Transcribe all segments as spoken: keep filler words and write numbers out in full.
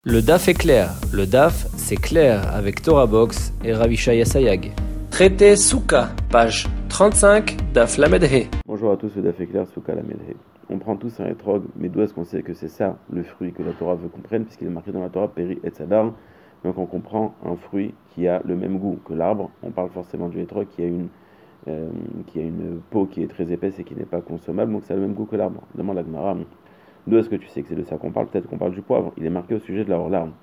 Le D A F est clair. Le D A F, c'est clair avec Torah Box et Ravishaya Sayag. Traité Souka, page trente-cinq, D A F Lamed He. Bonjour à tous, le D A F est clair, Souka Lamed He. On prend tous un etrog, mais d'où est-ce qu'on sait que c'est ça le fruit que la Torah veut qu'on prenne, puisqu'il est marqué dans la Torah Peri et Tzadar. Donc on comprend un fruit qui a le même goût que l'arbre. On parle forcément du etrog qui a une euh, qui a une peau qui est très épaisse et qui n'est pas consommable, donc ça a le même goût que l'arbre. Demande à Gemara. D'où est-ce que tu sais que c'est de ça qu'on parle? Peut-être qu'on parle du poivre. Il est marqué au sujet de la larme.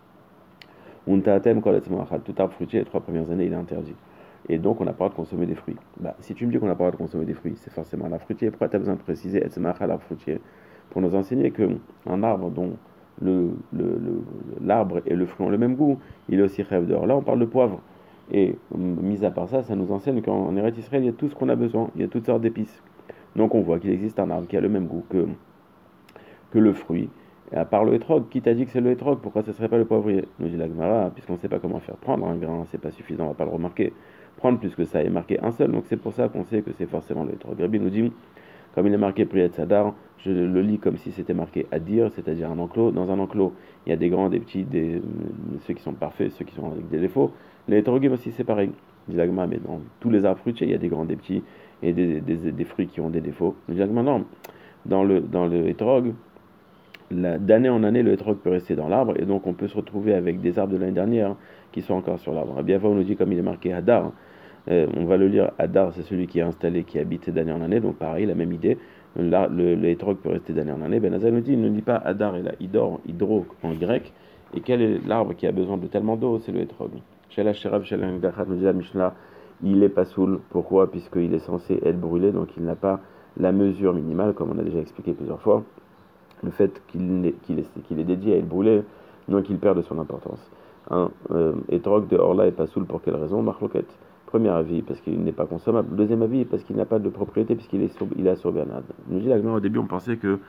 Tout arbre fruitier, les trois premières années, il est interdit. Et donc, on n'a pas le droit de consommer des fruits. Bah, si tu me dis qu'on n'a pas le droit de consommer des fruits, c'est forcément un arbre fruitier. Pourquoi tu as besoin de préciser l'arbre fruitier? Pour nous enseigner qu'un arbre dont le, le, le, l'arbre et le fruit ont le même goût, il est aussi rêve d'or. Là, on parle de poivre. Et mis à part ça, ça nous enseigne qu'en Eretz Israël, il y a tout ce qu'on a besoin. Il y a toutes sortes d'épices. Donc, on voit qu'il existe un arbre qui a le même goût que, que le fruit. Et à part le hétrog, qui t'a dit que c'est le hétrog? Pourquoi ce ne serait pas le poivrier? Nous dit la Gemara, puisqu'on ne sait pas comment faire prendre un grain, c'est pas suffisant, on va pas le remarquer. Prendre plus que ça est marqué un seul, donc c'est pour ça qu'on sait que c'est forcément le hétrog. Rabbi nous dit, comme il est marqué Priet Sadar, je le lis comme si c'était marqué Adir, c'est-à-dire un enclos. Dans un enclos, il y a des grands, des petits, des, ceux qui sont parfaits, ceux qui sont avec des défauts. Les hétrogim aussi, c'est pareil. Dit la Gemara, mais dans tous les arbres fruitiers, il y a des grands, des petits, et des, des, des, des fruits qui ont des défauts. Nous dit la Gemara, non. Dans le, dans le hétrog, d'année en année, le hétrog peut rester dans l'arbre, et donc on peut se retrouver avec des arbres de l'année dernière hein, qui sont encore sur l'arbre. Rabbi Ava nous dit, comme il est marqué Hadar, euh, on va le lire, Hadar, c'est celui qui est installé, qui habite d'année en année, donc pareil, la même idée, là, le, le hétrog peut rester d'année en année. Ben Azal nous dit, il ne dit pas Hadar, et là, Hydor, hydro en grec, et quel est l'arbre qui a besoin de tellement d'eau? C'est le hétrog. Chez la Sherav, chez la Ngachat, nous dit la Mishnah, il est pas saoul, pourquoi? Puisqu'il est censé être brûlé, donc il n'a pas la mesure minimale, comme on a déjà expliqué plusieurs fois. Le fait qu'il est, qu'il est, qu'il est dédié à être brûlé, donc il perd de son importance. Un euh, étrog de Orla et pas soul pour quelle raison? Marloquet. Premier avis, parce qu'il n'est pas consommable. Deuxième avis, parce qu'il n'a pas de propriété, puisqu'il est sur, il est sur Bernard. Nous dit la Gemara, au début, on pensait que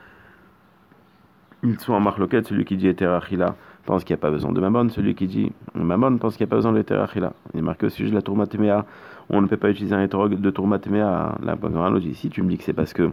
ils sont en marloquet. Celui qui dit Eterachila pense qu'il n'y a pas besoin de Mammon. Celui qui dit Mammon pense qu'il n'y a pas besoin de Eterachila. Il est marqué au sujet de la Tourma Téméa. On ne peut pas utiliser un étrog de Tourma Téméa. La Gemara nous dit ici, tu me dis que c'est parce que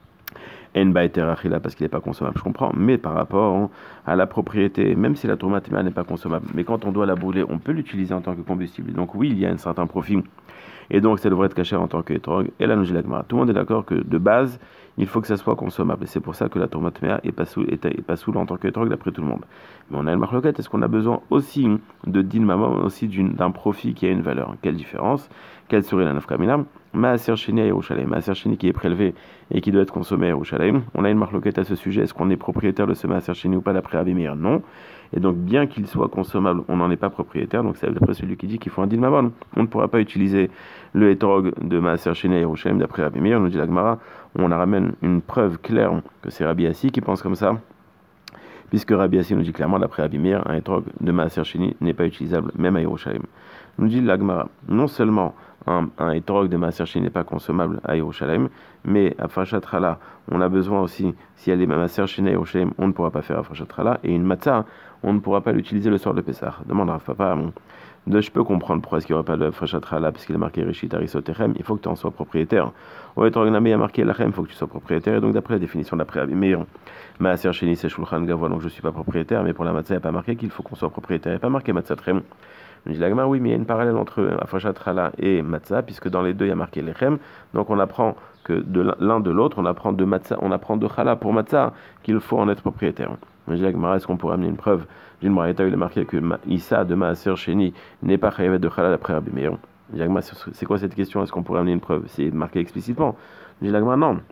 En Baïterachila parce qu'il n'est pas consommable, je comprends, mais par rapport hein, à la propriété, même si la tourma téméa n'est pas consommable, mais quand on doit la brûler, on peut l'utiliser en tant que combustible. Donc oui, il y a un certain profit, et donc ça devrait être caché en tant que étrog. Et là, nous dit la Gemara, tout le monde est d'accord que de base, il faut que ça soit consommable, et c'est pour ça que la tourma téméa est pas sous, est, est pas sous en tant que étrog d'après tout le monde. Mais on a une marloquette, est-ce qu'on a besoin aussi de din maman, aussi d'un profit qui a une valeur? Quelle différence? Quelle serait la nafkamina? Maaser Sheni à Yerushalayim, Maaser Sheni qui est prélevé et qui doit être consommé à Yerushalayim. On a une marloquette à ce sujet, est-ce qu'on est propriétaire de ce Maaser Sheni ou pas d'après Rabbi Meir? Non. Et donc bien qu'il soit consommable, on n'en est pas propriétaire, donc c'est d'après celui qui dit qu'il faut un din mamon. On ne pourra pas utiliser le hétrog de Maaser Sheni à Yerushalayim d'après Rabbi Meir, nous dit la Gemara, on ramène une preuve claire que c'est Rabbi Assi qui pense comme ça, puisque Rabbi Assi nous dit clairement d'après Rabbi Meir, un hétrog de Maaser Sheni n'est pas utilisable même à Yerushalayim. Nous dit la Gemara, non seulement un, un hétrog de Maaser Sheni n'est pas consommable à Yerushalayim, mais à Frachat Chala, on a besoin aussi, si elle est Maaser Sheni à Yerushalayim, on ne pourra pas faire à Frachat Chala, et une matzah, on ne pourra pas l'utiliser le soir de Pessah. Demande à Rav Papa, bon, de, je peux comprendre pourquoi est-ce qu'il n'y aurait pas de Frachat Chala, puisqu'il est marqué Rishit Arisotechem, il faut que tu en sois propriétaire. Au hétrog namé, il y a marqué Lachem, il faut que tu sois propriétaire, et donc d'après la définition d'après Rabbi Meir, Maaser Sheni c'est Shulchan Gavois, donc je ne suis pas propriétaire, mais pour la matzah, il n'y a pas marqué qu'il faut qu'on soit propriétaire, il n'y a pas marqué matzah Trem. Je dis la Gemara, oui, mais il y a une parallèle entre Afrashat Chala et Matzah, puisque dans les deux, il y a marqué Lechem. Donc on apprend que de l'un de l'autre, on apprend de Matzah, on apprend de Chala pour Matzah qu'il faut en être propriétaire. Je dis la Gemara, est-ce qu'on pourrait amener une preuve? J'ai une Braïta, il est marqué que Issa de Maaser Sheni n'est pas chayavet de Chala d'après Rabbi Meir. Je dis la Gemara, c'est quoi cette question? Est-ce qu'on pourrait amener une preuve? C'est marqué explicitement. Je dis la Gemara, non.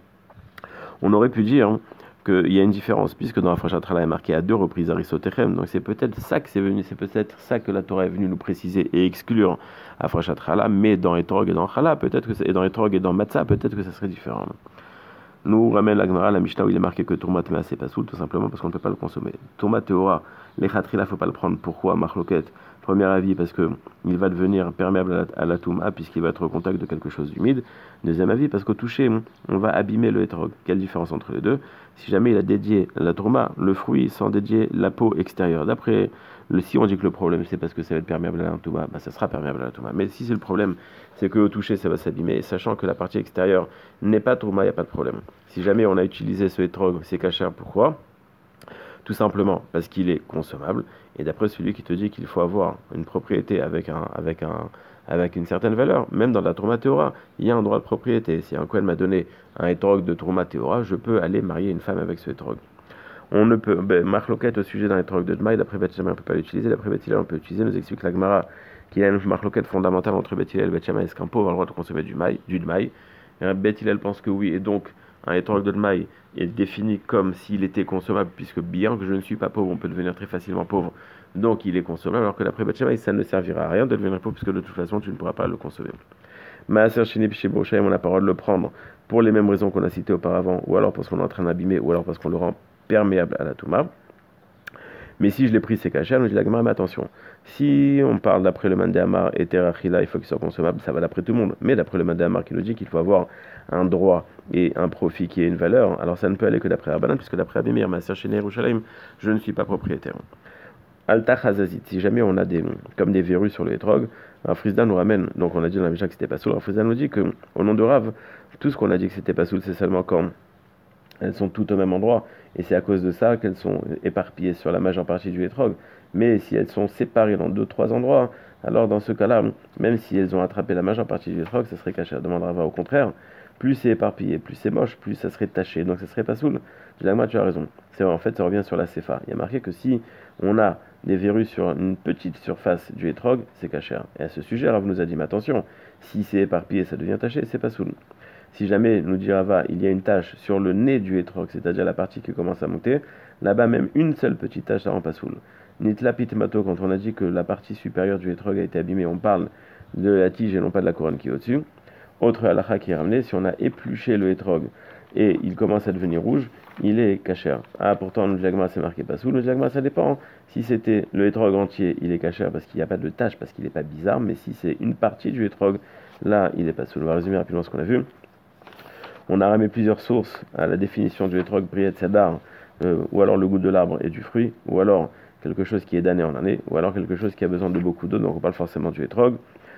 On aurait pu dire qu'il y a une différence, puisque dans la Frachat Chala est marqué à deux reprises Arisotechem, donc c'est peut-être ça que c'est venu, c'est peut-être ça que la Torah est venue nous préciser et exclure à Frachat Chala, mais dans Etrog et dans Chala, peut-être que c'est, et dans Etrog et dans Matzah, peut-être que ça serait différent. Nous ramène la Gemara, la Mishnah où il est marqué que Tourma Téméa c'est pas soul, tout simplement parce qu'on ne peut pas le consommer. Tourma Théora, les Khatrila, faut pas le prendre. Pourquoi? Marloquette. Premier avis, parce que il va devenir perméable à la, à la Touma, puisqu'il va être au contact de quelque chose d'humide. Deuxième avis, parce qu'au toucher, on va abîmer le hétrog. Quelle différence entre les deux? Si jamais il a dédié la Tourma, le fruit, sans dédier la peau extérieure. D'après le, si on dit que le problème c'est parce que ça va être perméable à la Touma, bah ça sera perméable à la Touma. Mais si c'est le problème, c'est qu'au toucher ça va s'abîmer, sachant que la partie extérieure n'est pas Tourma, il n'y a pas de problème. Si jamais on a utilisé ce hétrog, c'est cachère, pourquoi? Tout simplement parce qu'il est consommable. Et d'après celui qui te dit qu'il faut avoir une propriété avec, un, avec, un, avec une certaine valeur, même dans la Trouma Théora, il y a un droit de propriété. Si un Kohen m'a donné un étrog de Trouma Théora, je peux aller marier une femme avec ce étrog. On ne peut, ben, marloquette au sujet d'un étrog de Dmaï, d'après Beth Shammai, on ne peut pas l'utiliser, d'après Beth Hillel, on peut l'utiliser, nous explique la Gemara qu'il y a une marloquette fondamentale entre Beth Hillel et Beth Shammai, est-ce qu'un pauvre a le droit de consommer du maï, du Dmaï? Beth Hillel pense que oui, et donc un étrog de Dmaï est défini comme s'il était consommable, puisque bien que je ne suis pas pauvre, on peut devenir très facilement pauvre, donc il est consommable, alors que d'après Beth Shammai, ça ne servira à rien de devenir pauvre, puisque de toute façon, tu ne pourras pas le consommer. Maaser Sheni Piché Brochaim, on a parole de le prendre pour les mêmes raisons qu'on a citées auparavant, ou alors parce qu'on est en train d'abîmer, ou alors parce qu'on le rend perméable à la Touma. Mais si je l'ai pris, c'est caché, nous dit la Gemara, mais attention, si on parle d'après le Mandéamar et Terachila, il faut qu'il soit consommable, ça va d'après tout le monde. Mais d'après le Mandéamar qui nous dit qu'il faut avoir un droit et un profit qui ait une valeur, alors ça ne peut aller que d'après Rabbanan, puisque d'après Abimir, Maaser Sheni Yerushalayim, je ne suis pas propriétaire. Alta Chazazit, si jamais on a des, comme des verrues sur les étrogues, un Frisda nous ramène, donc on a dit dans la Mishnah que c'était pas soul, un Frisda nous dit que, au nom de Rav, tout ce qu'on a dit que c'était pas soul, c'est seulement quand elles sont toutes au même endroit, et c'est à cause de ça qu'elles sont éparpillées sur la majeure partie du étrog. Mais si elles sont séparées dans deux, trois endroits, alors dans ce cas-là, même si elles ont attrapé la majeure partie du étrog, ça serait caché. Demande Rava, au contraire, plus c'est éparpillé, plus c'est moche, plus ça serait taché, donc ça serait pas soul. Je dis, moi, tu as raison. C'est vrai, en fait, ça revient sur la Sefa. Il y a marqué que si on a des verrues sur une petite surface du étrog, c'est caché. Et à ce sujet, Rav nous a dit, mais attention, si c'est éparpillé, ça devient taché, c'est pas soul. Si jamais, nous dit Rava, il y a une tache sur le nez du étrog, c'est-à-dire la partie qui commence à monter, là-bas même une seule petite tache, ça rend pas soul. Nitlapit mato, quand on a dit que la partie supérieure du étrog a été abîmée, on parle de la tige et non pas de la couronne qui est au-dessus. Autre halakha qui est ramené, si on a épluché le étrog et il commence à devenir rouge, il est kasher. Ah, pourtant, le diagma c'est marqué pas soul. Le diagma ça dépend. Si c'était le étrog entier, il est kasher parce qu'il n'y a pas de tache, parce qu'il n'est pas bizarre, mais si c'est une partie du étrog, là, il est pas soul. On va résumer rapidement ce qu'on a vu. On a ramé plusieurs sources à la définition du étrog, briet, sadar, euh, ou alors le goût de l'arbre et du fruit, ou alors quelque chose qui est d'année en année, ou alors quelque chose qui a besoin de beaucoup d'eau, donc on parle forcément du étrog.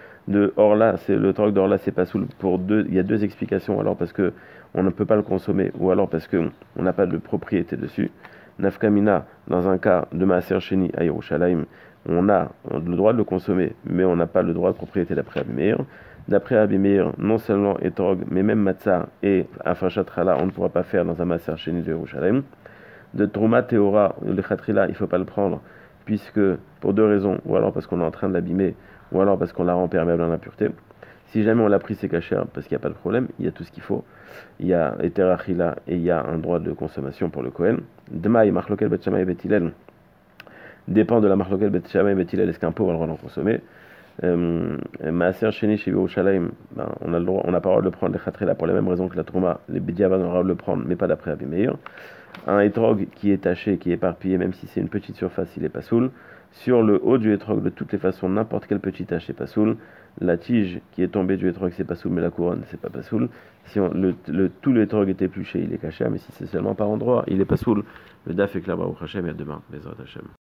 De Orla, c'est le étrog d'Orla, c'est pas soul pour deux. Il y a deux explications, alors parce que on ne peut pas le consommer, ou alors parce que on n'a pas de propriété dessus. Nafkamina, dans un cas de Maaser Sheni à Yerushalayim, on a le droit de le consommer, mais on n'a pas le droit de propriété d'après Abimeir. D'après Abimeir, non seulement étrog, mais même matzah et afrachat chala, on ne pourra pas faire dans un Maaser Sheni de Yerushalayim. De Trouma Théora, le Khatrila, il ne faut pas le prendre, puisque, pour deux raisons, ou alors parce qu'on est en train de l'abîmer, ou alors parce qu'on la rend perméable à l'impureté. Si jamais on l'a pris, c'est caché, parce qu'il n'y a pas de problème, il y a tout ce qu'il faut. Il y a Eterachila et il y a un droit de consommation pour le Kohen. Dmaï, Marlokel, Bet Shammai et Bet Hillel dépend de la Marlokel, Bet Shammai et Bet Hillel, est-ce qu'un pauvre a le droit d'en consommer? Maaser Sheni chez Yerushalayim, on a le droit, on n'a pas le droit de le prendre les Khatrila pour les mêmes raisons que la Trouma. Les Bediavad on a le droit de le prendre, mais pas d'après Abimeir. Un étrog qui est taché, qui est éparpillé, même si c'est une petite surface, il est pas soul. Sur le haut du étrog, de toutes les façons, n'importe quelle petite tache, c'est pas soul. La tige qui est tombée du étrog, c'est pas soul, mais la couronne, c'est pas pas soul. Si on, le, le, tout l'étrog est épluché, il est caché, mais si c'est seulement par endroit, il est pas soul. Le daf est clair, Baruch Hashem, et à demain, Bezrat Hashem.